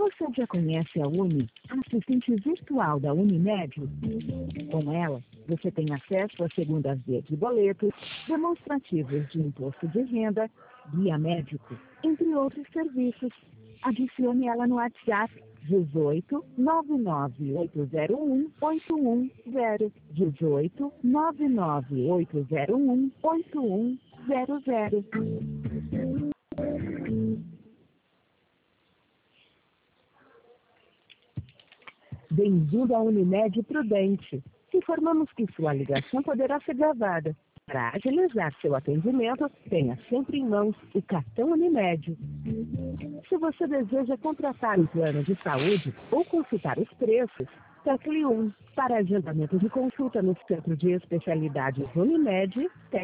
Você já conhece a Uni, a assistente virtual da Unimed? Com ela, você tem acesso a segundas vias de boletos, demonstrativos de imposto de renda, guia médico, entre outros serviços. Adicione ela no WhatsApp 18 99801 810. 18 99801 8100. Bem-vindo à Unimed Prudente. Informamos que sua ligação poderá ser gravada. Para agilizar seu atendimento, tenha sempre em mãos o cartão Unimed. Se você deseja contratar um plano de saúde ou consultar os preços, tecle 1. Para agendamento de consulta no Centro de Especialidades Unimed,